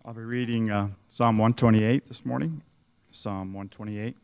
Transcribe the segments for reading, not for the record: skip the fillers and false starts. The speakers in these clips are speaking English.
I'll be reading Psalm 128 this morning. Psalm 128.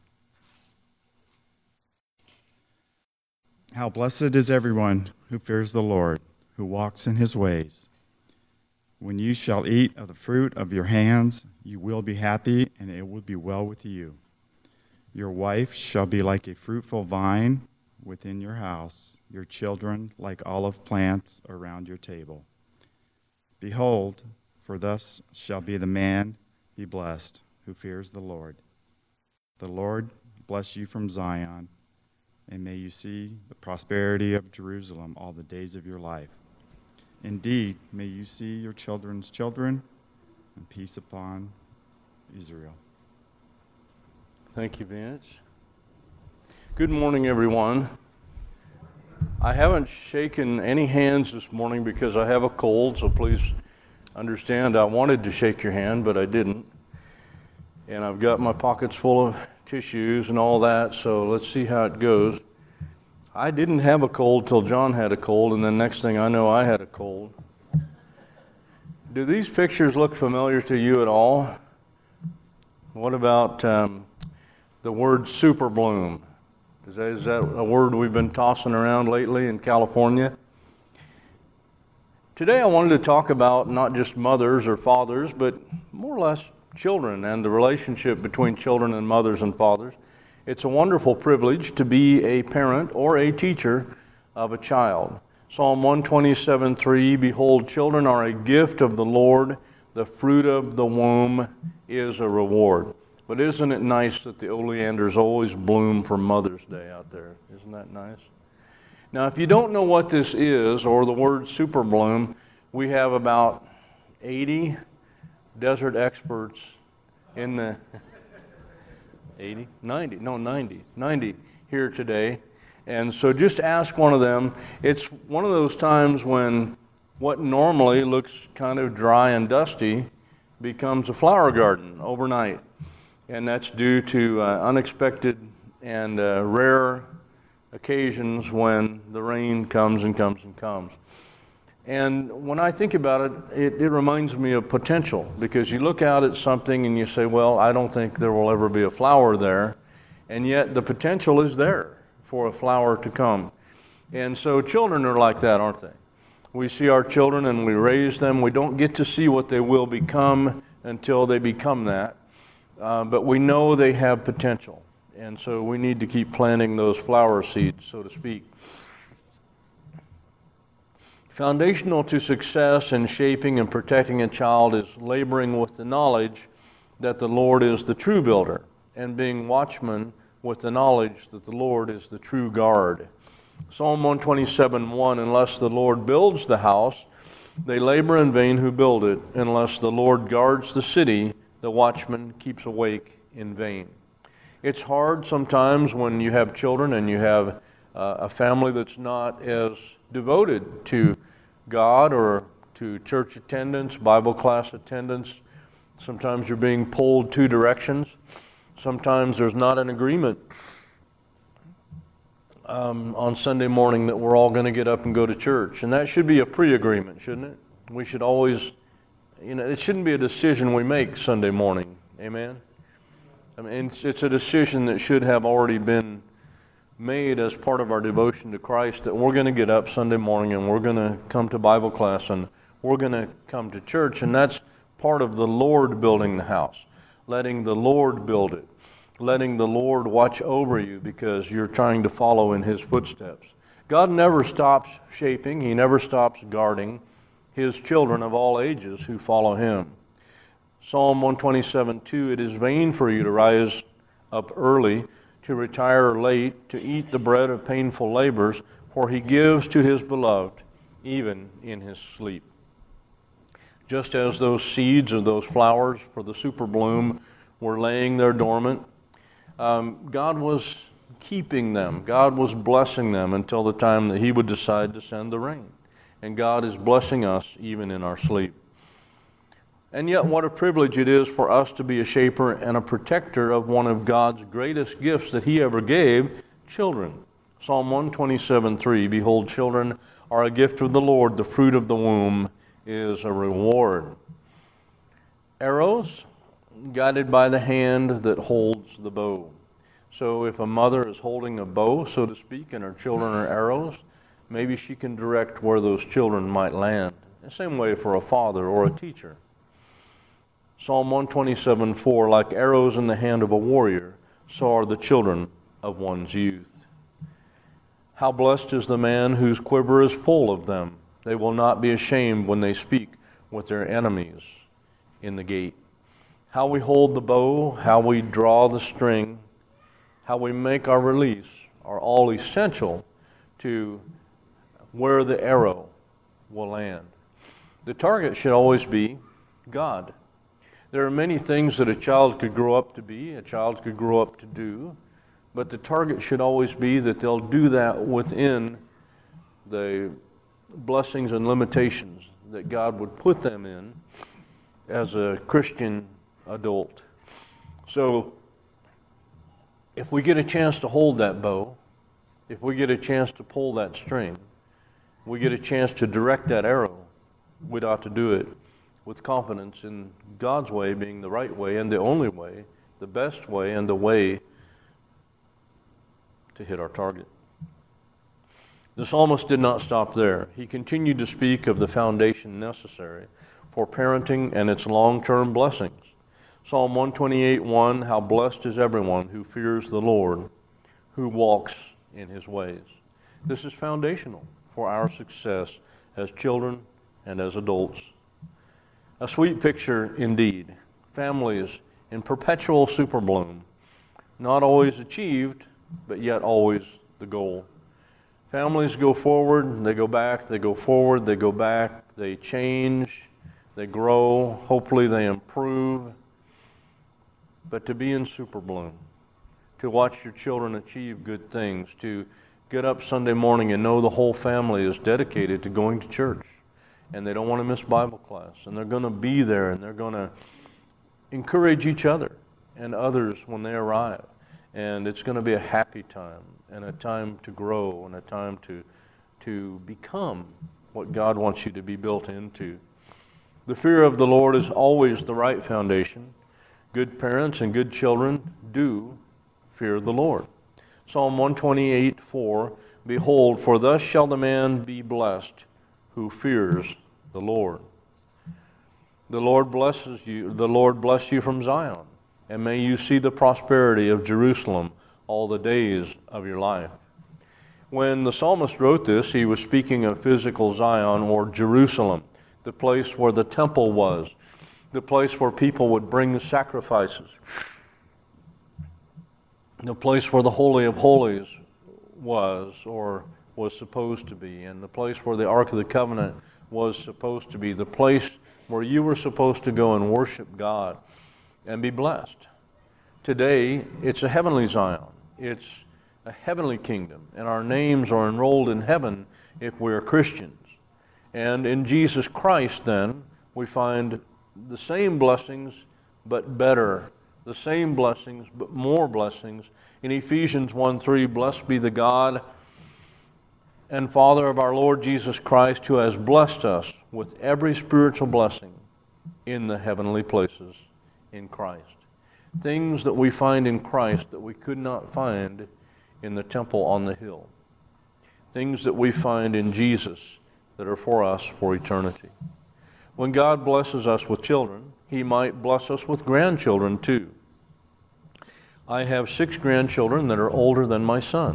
How blessed is everyone who fears the Lord, who walks in his ways. When you shall eat of the fruit of your hands, you will be happy, and it will be well with you. Your wife shall be like a fruitful vine within your house, your children like olive plants around your table. Behold, for thus shall be the man be blessed who fears the Lord. The Lord bless you from Zion, and may you see the prosperity of Jerusalem all the days of your life. Indeed, may you see your children's children, and peace upon Israel. Thank you, Vince. Good morning, everyone. I haven't shaken any hands this morning because I have a cold, so please understand I wanted to shake your hand, but I didn't. And I've got my pockets full of tissues and all that, so let's see how it goes. I didn't have a cold till John had a cold, and then next thing I know, I had a cold. Do these pictures look familiar to you at all? What about the word super bloom? Is that a word we've been tossing around lately in California? Today I wanted to talk about not just mothers or fathers, but more or less children and the relationship between children and mothers and fathers. It's a wonderful privilege to be a parent or a teacher of a child. Psalm 127:3, behold, children are a gift of the Lord, the fruit of the womb is a reward. But isn't it nice that the oleanders always bloom for Mother's Day out there? Isn't that nice? Now, if you don't know what this is, or the word super bloom, we have about 80 desert experts in the 90 here today. And so just ask one of them. It's one of those times when what normally looks kind of dry and dusty becomes a flower garden overnight. And that's due to unexpected and rare occasions when the rain comes and comes and comes. And when I think about it, it reminds me of potential, because you look out at something and you say, well, I don't think there will ever be a flower there, and yet the potential is there for a flower to come. And so children are like that, aren't they? We see our children and we raise them. We don't get to see what they will become until they become that, but we know they have potential. And so we need to keep planting those flower seeds, so to speak. Foundational to success in shaping and protecting a child is laboring with the knowledge that the Lord is the true builder, and being watchmen with the knowledge that the Lord is the true guard. Psalm 127:1, unless the Lord builds the house, they labor in vain who build it. Unless the Lord guards the city, the watchman keeps awake in vain. It's hard sometimes when you have children and you have a family that's not as devoted to God or to church attendance, Bible class attendance. Sometimes you're being pulled two directions. Sometimes there's not an agreement on Sunday morning that we're all going to get up and go to church. And that should be a pre-agreement, shouldn't it? We should always, it shouldn't be a decision we make Sunday morning. Amen? I mean, it's a decision that should have already been made as part of our devotion to Christ, that we're going to get up Sunday morning and we're going to come to Bible class and we're going to come to church. And that's part of the Lord building the house, letting the Lord build it, letting the Lord watch over you because you're trying to follow in His footsteps. God never stops shaping. He never stops guarding His children of all ages who follow Him. Psalm 127:2, it is vain for you to rise up early, to retire late, to eat the bread of painful labors, for He gives to His beloved, even in His sleep. Just as those seeds or those flowers for the super bloom were laying there dormant, God was keeping them. God was blessing them until the time that He would decide to send the rain. And God is blessing us even in our sleep. And yet, what a privilege it is for us to be a shaper and a protector of one of God's greatest gifts that He ever gave, children. Psalm 127:3, behold, children are a gift of the Lord, the fruit of the womb is a reward. Arrows, guided by the hand that holds the bow. So if a mother is holding a bow, so to speak, and her children are arrows, maybe she can direct where those children might land. The same way for a father or a teacher. Psalm 127:4, like arrows in the hand of a warrior, so are the children of one's youth. How blessed is the man whose quiver is full of them. They will not be ashamed when they speak with their enemies in the gate. How we hold the bow, how we draw the string, how we make our release are all essential to where the arrow will land. The target should always be God. There are many things that a child could grow up to be, a child could grow up to do, but the target should always be that they'll do that within the blessings and limitations that God would put them in as a Christian adult. So, if we get a chance to hold that bow, if we get a chance to pull that string, we get a chance to direct that arrow, we'd ought to do it with confidence in God's way being the right way and the only way, the best way and the way to hit our target. The psalmist did not stop there. He continued to speak of the foundation necessary for parenting and its long-term blessings. Psalm 128:1, how blessed is everyone who fears the Lord, who walks in his ways. This is foundational for our success as children and as adults. A sweet picture indeed. Families in perpetual superbloom, not always achieved, but yet always the goal. Families go forward, they go back, they go forward, they go back, they change, they grow, hopefully they improve. But to be in superbloom, to watch your children achieve good things, to get up Sunday morning and know the whole family is dedicated to going to church, and they don't want to miss Bible class, and they're going to be there, and they're going to encourage each other and others when they arrive. And it's going to be a happy time, and a time to grow, and a time to become what God wants you to be built into. The fear of the Lord is always the right foundation. Good parents and good children do fear the Lord. Psalm 128:4, behold, for thus shall the man be blessed who fears the Lord. The Lord blesses you. The Lord bless you from Zion, and may you see the prosperity of Jerusalem all the days of your life. When the psalmist wrote this, he was speaking of physical Zion or Jerusalem, the place where the temple was, the place where people would bring the sacrifices, the place where the Holy of Holies was or was supposed to be, and the place where the Ark of the Covenant was supposed to be, the place where you were supposed to go and worship God and be blessed. Today, it's a heavenly Zion. It's a heavenly kingdom, and our names are enrolled in heaven if we are Christians. And in Jesus Christ, then, we find the same blessings, but better. The same blessings, but more blessings. In Ephesians 1:3, blessed be the God and Father of our Lord Jesus Christ, who has blessed us with every spiritual blessing in the heavenly places in Christ. Things that we find in Christ that we could not find in the temple on the hill. Things that we find in Jesus that are for us for eternity. When God blesses us with children, He might bless us with grandchildren too. I have 6 grandchildren that are older than my son.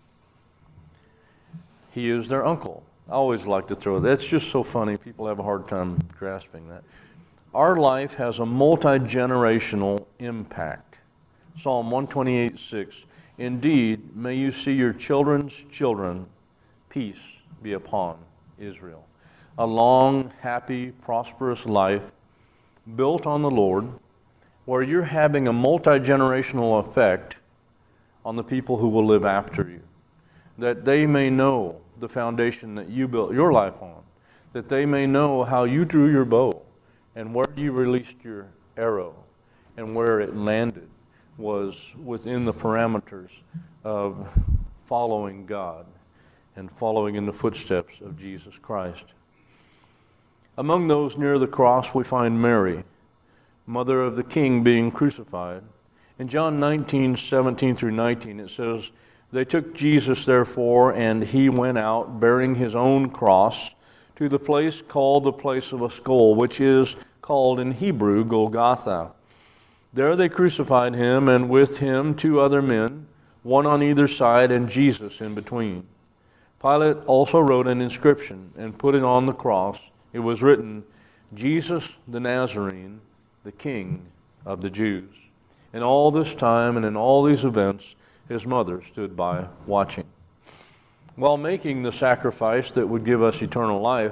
He is their uncle. I always like to throw that. It's just so funny. People have a hard time grasping that. Our life has a multi-generational impact. Psalm 128:6. Indeed, may you see your children's children. Peace be upon Israel. A long, happy, prosperous life built on the Lord, where you're having a multi-generational effect on the people who will live after you, that they may know the foundation that you built your life on, that they may know how you drew your bow and where you released your arrow and where it landed was within the parameters of following God and following in the footsteps of Jesus Christ. Among those near the cross, we find Mary. mother of the king being crucified. In John 19:17 through 19, it says, "They took Jesus, therefore, and he went out, bearing his own cross, to the place called the place of a skull, which is called in Hebrew Golgotha. There they crucified him, and with him 2 other men, one on either side, and Jesus in between. Pilate also wrote an inscription and put it on the cross. It was written, Jesus the Nazarene, the King of the Jews." And all this time and in all these events, his mother stood by watching. While making the sacrifice that would give us eternal life,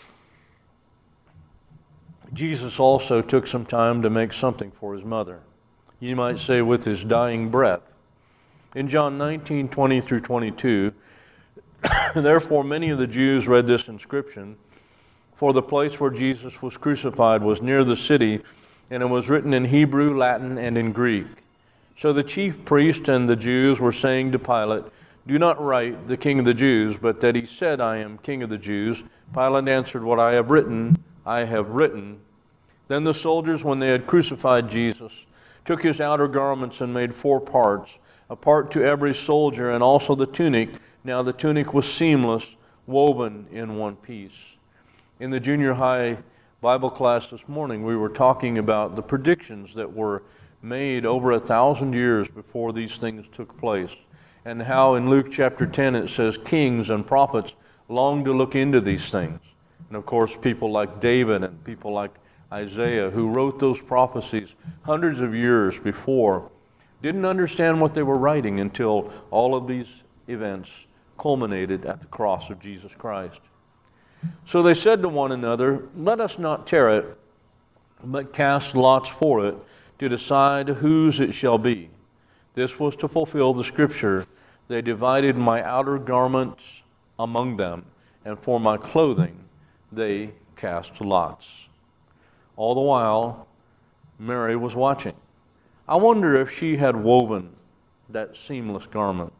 Jesus also took some time to make something for his mother. You might say with his dying breath. In John 19:20 through 22, "Therefore many of the Jews read this inscription, for the place where Jesus was crucified was near the city, and it was written in Hebrew, Latin, and in Greek. So the chief priest and the Jews were saying to Pilate, 'Do not write, the King of the Jews, but that he said, I am King of the Jews.' Pilate answered, 'What I have written, I have written.' Then the soldiers, when they had crucified Jesus, took his outer garments and made 4 parts, a part to every soldier, and also the tunic. Now the tunic was seamless, woven in one piece." In the junior high Bible class this morning, we were talking about the predictions that were made over 1,000 years before these things took place, and how in Luke chapter 10 it says kings and prophets longed to look into these things. And of course, people like David and people like Isaiah, who wrote those prophecies hundreds of years before, didn't understand what they were writing until all of these events culminated at the cross of Jesus Christ. So they said to one another, "Let us not tear it, but cast lots for it, to decide whose it shall be." This was to fulfill the scripture, "They divided my outer garments among them, and for my clothing they cast lots." All the while, Mary was watching. I wonder if she had woven that seamless garment.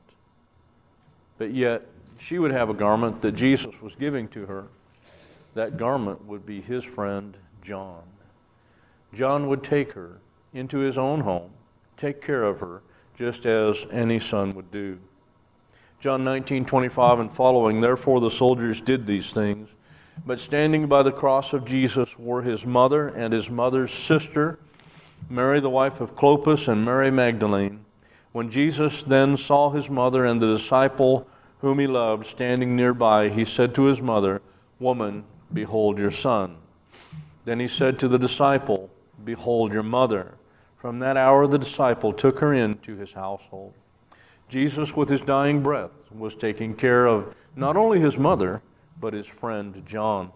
But yet, she would have a garment that Jesus was giving to her. That garment would be his friend, John. John would take her into his own home, take care of her, just as any son would do. John 19:25 and following, "Therefore the soldiers did these things. But standing by the cross of Jesus were his mother and his mother's sister, Mary the wife of Clopas, and Mary Magdalene. When Jesus then saw his mother and the disciple whom he loved standing nearby, he said to his mother, 'Woman, behold your son.' Then he said to the disciple, 'Behold your mother.' From that hour the disciple took her into his household." Jesus, with his dying breath, was taking care of not only his mother, but his friend John.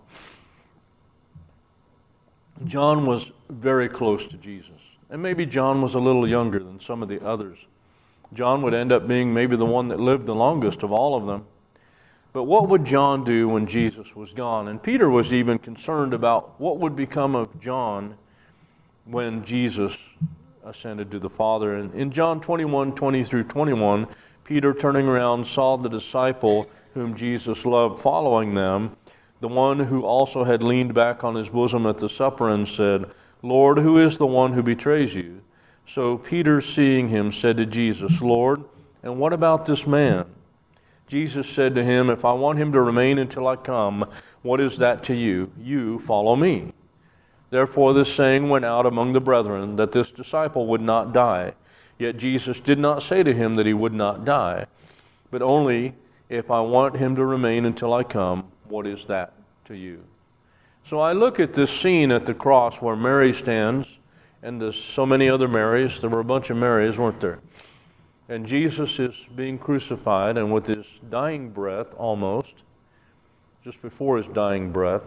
John was very close to Jesus. And maybe John was a little younger than some of the others. John would end up being maybe the one that lived the longest of all of them. But what would John do when Jesus was gone? And Peter was even concerned about what would become of John when Jesus ascended to the Father. And in John 21:20 through 21, Peter, turning around, saw the disciple whom Jesus loved following them, the one who also had leaned back on his bosom at the supper and said, "Lord, who is the one who betrays you?" So Peter, seeing him, said to Jesus, "Lord, and what about this man?" Jesus said to him, "If I want him to remain until I come, what is that to you? You follow me." Therefore this saying went out among the brethren, that this disciple would not die. Yet Jesus did not say to him that he would not die, but only, "If I want him to remain until I come, what is that to you?" So I look at this scene at the cross where Mary stands, and there's so many other Marys. There were a bunch of Marys, weren't there? And Jesus is being crucified, and with his dying breath, almost, just before his dying breath,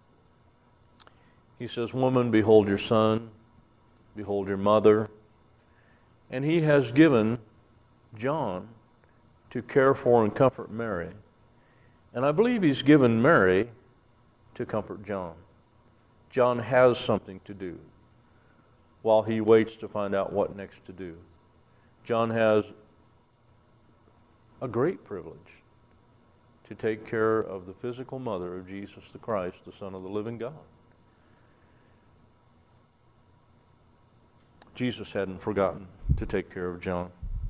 he says, "Woman, behold your son, behold your mother." And he has given John to care for and comfort Mary. And I believe he's given Mary to comfort John. John has something to do while he waits to find out what next to do. John has a great privilege to take care of the physical mother of Jesus the Christ, the Son of the living God. Jesus hadn't forgotten to take care of John.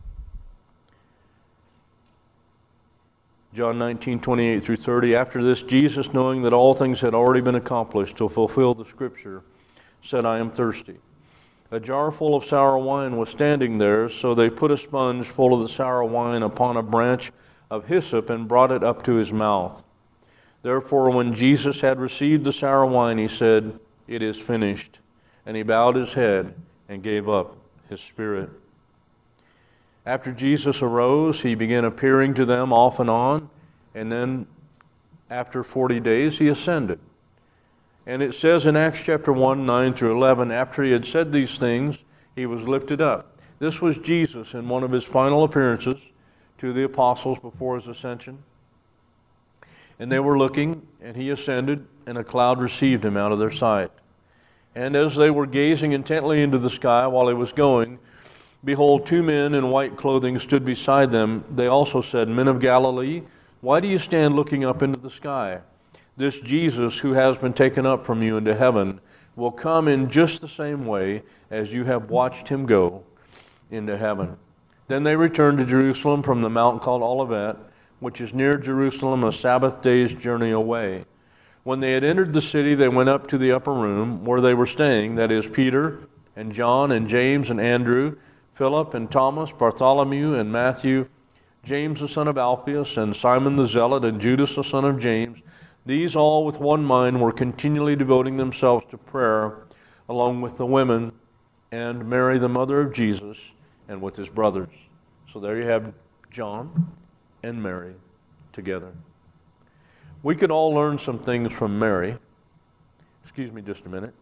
John 19:28 through 30. After this, Jesus, knowing that all things had already been accomplished to fulfill the Scripture, said, I am thirsty. A jar full of sour wine was standing there, so they put a sponge full of the sour wine upon a branch of hyssop and brought it up to his mouth. Therefore, when Jesus had received the sour wine, he said, It is finished. And he bowed his head and gave up his spirit. After Jesus arose, he began appearing to them off and on, and then after 40 days, he ascended. And it says in Acts chapter 1, 9 through 11, after he had said these things, he was lifted up. This was Jesus in one of his final appearances to the apostles before his ascension. And they were looking, and he ascended, and a cloud received him out of their sight. And as they were gazing intently into the sky while he was going, behold, two men in white clothing stood beside them. They also said, Men of Galilee, why do you stand looking up into the sky? This Jesus who has been taken up from you into heaven will come in just the same way as you have watched him go into heaven. Then they returned to Jerusalem from the mount called Olivet, which is near Jerusalem, a Sabbath day's journey away. When they had entered the city, they went up to the upper room where they were staying, that is, Peter and John and James and Andrew, Philip and Thomas, Bartholomew and Matthew, James the son of Alphaeus, and Simon the Zealot, and Judas the son of James. These all with one mind were continually devoting themselves to prayer, along with the women and Mary the mother of Jesus, and with his brothers. So there you have John and Mary together. We could all learn some things from Mary. Excuse me just a minute.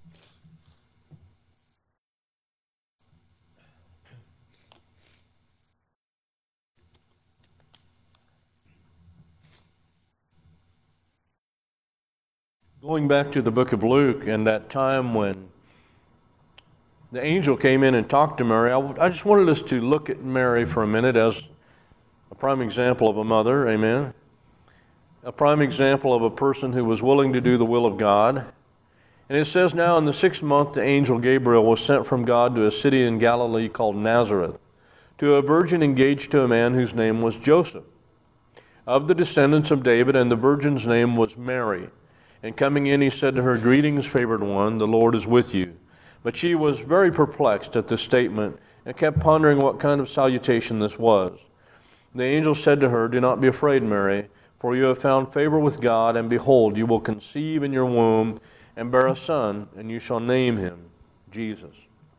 Going back to the book of Luke and that time when the angel came in and talked to Mary, I just wanted us to look at Mary for a minute as a prime example of a mother, amen? A prime example of a person who was willing to do the will of God. And it says, now in the 6th month, the angel Gabriel was sent from God to a city in Galilee called Nazareth, to a virgin engaged to a man whose name was Joseph, of the descendants of David, and the virgin's name was Mary. And coming in, he said to her, Greetings, favored one, the Lord is with you. But she was very perplexed at this statement and kept pondering what kind of salutation this was. The angel said to her, Do not be afraid, Mary, for you have found favor with God, and behold, you will conceive in your womb and bear a son, and you shall name him Jesus.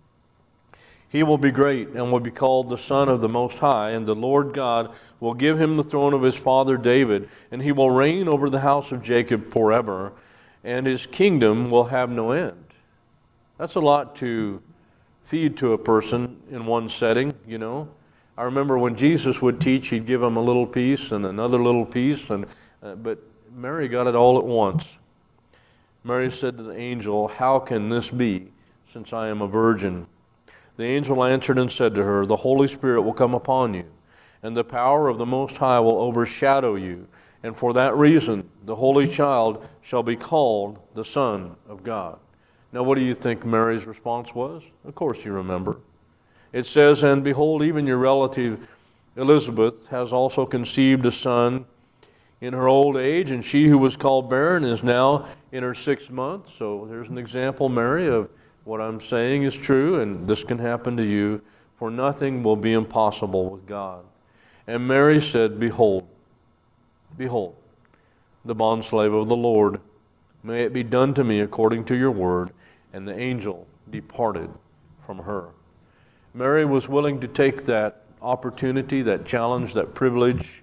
He will be great and will be called the Son of the Most High, and the Lord God will give him the throne of his father David, and he will reign over the house of Jacob forever, and his kingdom will have no end. That's a lot to feed to a person in one setting, you know. I remember when Jesus would teach, he'd give them a little piece and another little piece, but Mary got it all at once. Mary said to the angel, How can this be, since I am a virgin? The angel answered and said to her, The Holy Spirit will come upon you, and the power of the Most High will overshadow you, and for that reason the Holy Child shall be called the Son of God. Now what do you think Mary's response was? Of course you remember. It says, And behold, even your relative Elizabeth has also conceived a son in her old age, and she who was called barren is now in her 6th month. So there's an example, Mary, of what I'm saying is true, and this can happen to you, for nothing will be impossible with God. And Mary said, Behold, behold, the bondslave of the Lord, may it be done to me according to your word. And the angel departed from her. Mary was willing to take that opportunity, that challenge, that privilege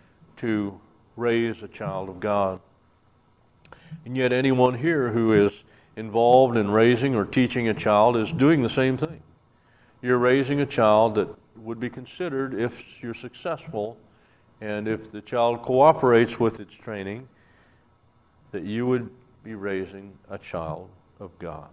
to raise a child of God. And yet anyone here who is involved in raising or teaching a child is doing the same thing. You're raising a child that would be considered, if you're successful and if the child cooperates with its training, that you would be raising a child of God.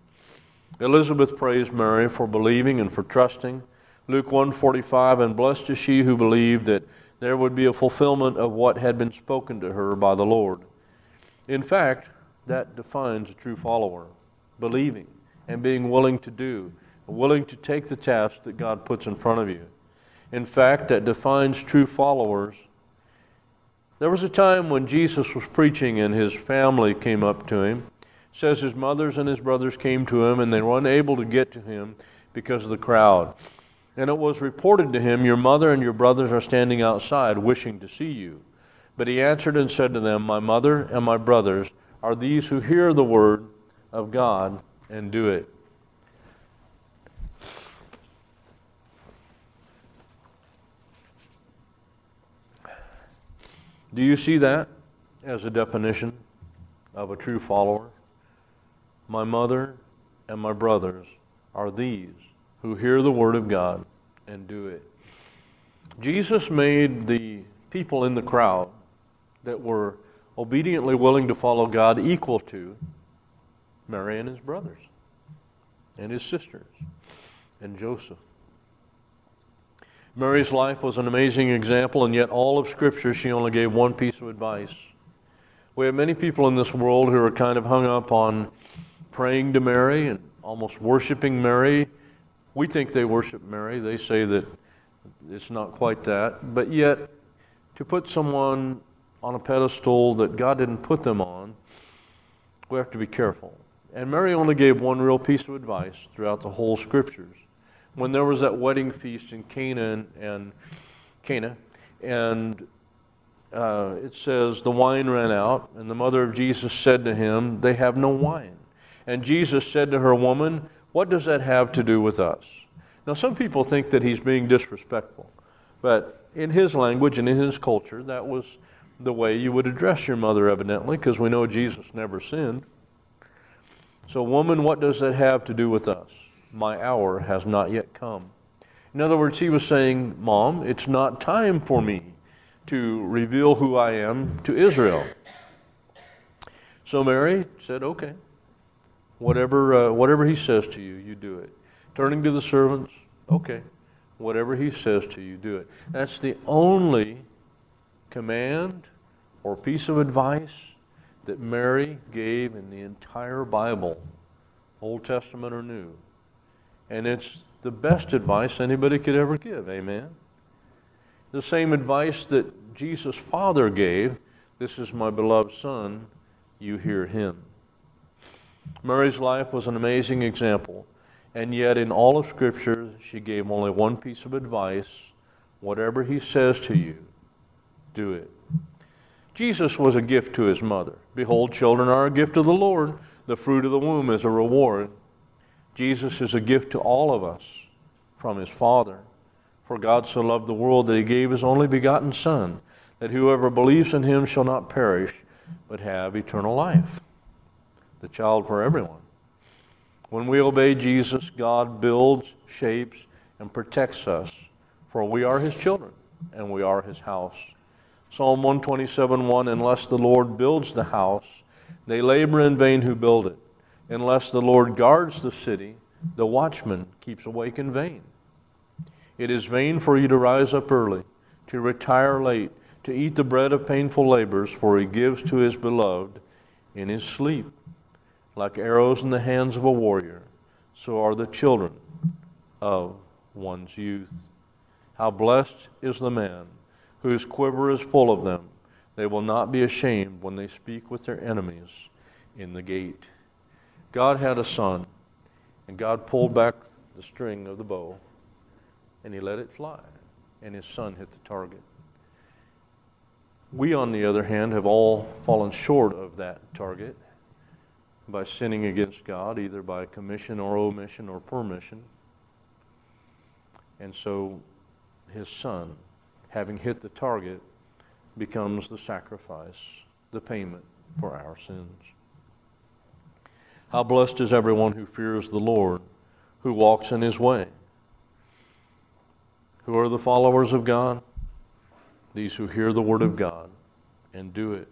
Elizabeth praised Mary for believing and for trusting. Luke 1:45, and blessed is she who believed that there would be a fulfillment of what had been spoken to her by the Lord. In fact, that defines a true follower, believing and being willing to do. willing to take the task that God puts in front of you. In fact, that defines true followers. There was a time when Jesus was preaching and his family came up to him. It says his mothers and his brothers came to him and they were unable to get to him because of the crowd. And it was reported to him, "Your mother and your brothers are standing outside wishing to see you." But he answered and said to them, "My mother and my brothers are these who hear the word of God and do it." Do you see that as a definition of a true follower? My mother and my brothers are these who hear the word of God and do it. Jesus made the people in the crowd that were obediently willing to follow God equal to Mary and his brothers and his sisters and Joseph. Mary's life was an amazing example, and yet all of Scripture, she only gave one piece of advice. We have many people in this world who are kind of hung up on praying to Mary and almost worshiping Mary. We think they worship Mary. They say that it's not quite that. But yet, to put someone on a pedestal that God didn't put them on, we have to be careful. And Mary only gave one real piece of advice throughout the whole Scriptures. When there was that wedding feast in Cana, and it says the wine ran out, and the mother of Jesus said to him, "They have no wine." And Jesus said to her, "Woman, what does that have to do with us?" Now, some people think that he's being disrespectful, but in his language and in his culture, that was the way you would address your mother, evidently, because we know Jesus never sinned. So, woman, what does that have to do with us? My hour has not yet come. In other words, he was saying, Mom, it's not time for me to reveal who I am to Israel. So Mary said, okay, whatever he says to you, you do it. Turning to the servants, okay, whatever he says to you, do it. That's the only command or piece of advice that Mary gave in the entire Bible, Old Testament or New. And it's the best advice anybody could ever give, amen? The same advice that Jesus' Father gave, "This is my beloved Son, you hear him." Mary's life was an amazing example, and yet in all of Scripture, she gave only one piece of advice: whatever he says to you, do it. Jesus was a gift to his mother. Behold, children are a gift of the Lord. The fruit of the womb is a reward. Jesus is a gift to all of us from his Father. For God so loved the world that he gave his only begotten Son, that whoever believes in him shall not perish, but have eternal life. The child for everyone. When we obey Jesus, God builds, shapes, and protects us, for we are his children, and we are his house. Psalm 127:1, unless the Lord builds the house, they labor in vain who build it. Unless the Lord guards the city, the watchman keeps awake in vain. It is vain for you to rise up early, to retire late, to eat the bread of painful labors, for he gives to his beloved in his sleep. Like arrows in the hands of a warrior, so are the children of one's youth. How blessed is the man whose quiver is full of them. They will not be ashamed when they speak with their enemies in the gate. God had a son, and God pulled back the string of the bow, and he let it fly, and his son hit the target. We, on the other hand, have all fallen short of that target by sinning against God, either by commission or omission or permission. And so his son, having hit the target, becomes the sacrifice, the payment for our sins. How blessed is everyone who fears the Lord, who walks in his way. Who are the followers of God? These who hear the word of God and do it.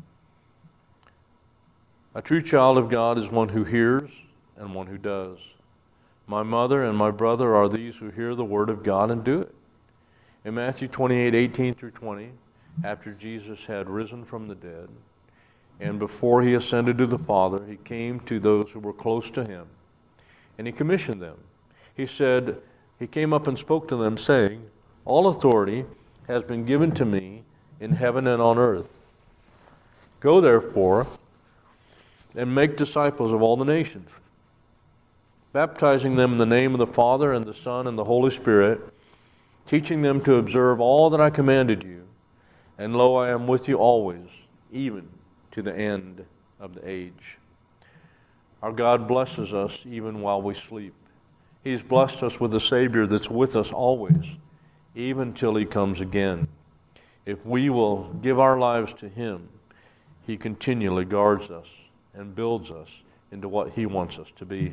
A true child of God is one who hears and one who does. My mother and my brother are these who hear the word of God and do it. In Matthew 28:18-20, after Jesus had risen from the dead, and before he ascended to the Father, he came to those who were close to him, and he commissioned them. he said, he came up and spoke to them, saying, all authority has been given to me in heaven and on earth. Go therefore and make disciples of all the nations, baptizing them in the name of the Father and the Son and the Holy Spirit, teaching them to observe all that I commanded you. And lo, I am with you always, even to the end of the age. Our God blesses us even while we sleep. He's blessed us with a Savior that's with us always, even till He comes again. If we will give our lives to Him, He continually guards us and builds us into what He wants us to be.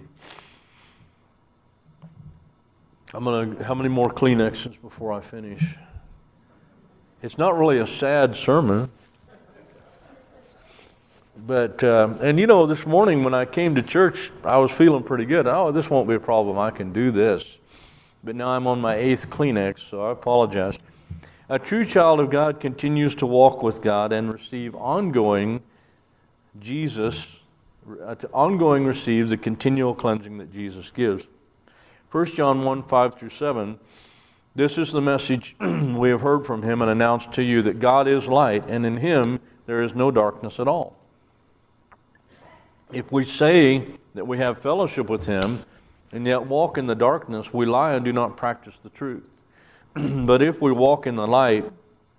How many more Kleenexes before I finish? It's not really a sad sermon. But, and you know, this morning when I came to church, I was feeling pretty good. Oh, this won't be a problem. I can do this. But now I'm on my 8th Kleenex, so I apologize. A true child of God continues to walk with God and receive ongoing receive the continual cleansing that Jesus gives. 1 John 1, 5-7, this is the message we have heard from Him and announced to you, that God is light, and in Him there is no darkness at all. If we say that we have fellowship with Him and yet walk in the darkness, we lie and do not practice the truth. But if we walk in the light,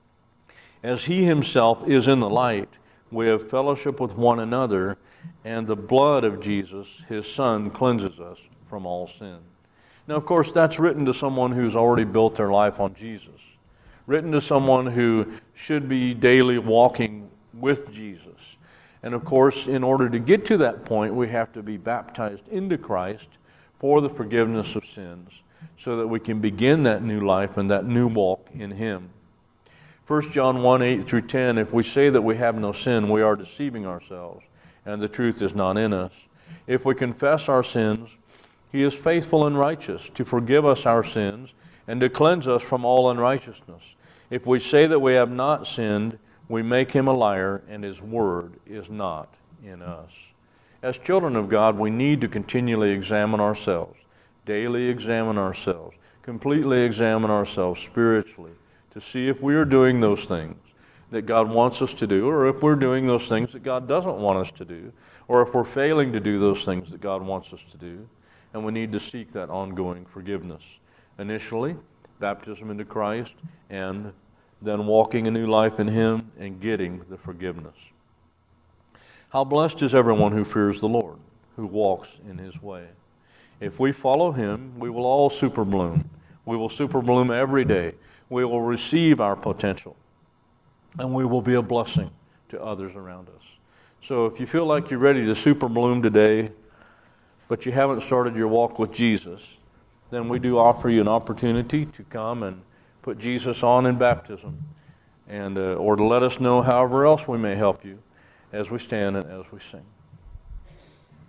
as He Himself is in the light, we have fellowship with one another, and the blood of Jesus, His Son, cleanses us from all sin. Now, of course, that's written to someone who's already built their life on Jesus, written to someone who should be daily walking with Jesus. And of course, in order to get to that point, we have to be baptized into Christ for the forgiveness of sins, so that we can begin that new life and that new walk in Him. 1 John 1, 8-10, if we say that we have no sin, we are deceiving ourselves, and the truth is not in us. If we confess our sins, He is faithful and righteous to forgive us our sins and to cleanse us from all unrighteousness. If we say that we have not sinned, we make Him a liar, and His word is not in us. As children of God, we need to continually examine ourselves, daily examine ourselves, completely examine ourselves spiritually, to see if we are doing those things that God wants us to do, or if we're doing those things that God doesn't want us to do, or if we're failing to do those things that God wants us to do. And we need to seek that ongoing forgiveness. Initially, baptism into Christ, and then walking a new life in Him and getting the forgiveness. How blessed is everyone who fears the Lord, who walks in His way. If we follow Him, we will all super bloom. We will super bloom every day. We will receive our potential, and we will be a blessing to others around us. So if you feel like you're ready to super bloom today, but you haven't started your walk with Jesus, then we do offer you an opportunity to come and put Jesus on in baptism, and or to let us know however else we may help you as we stand and as we sing.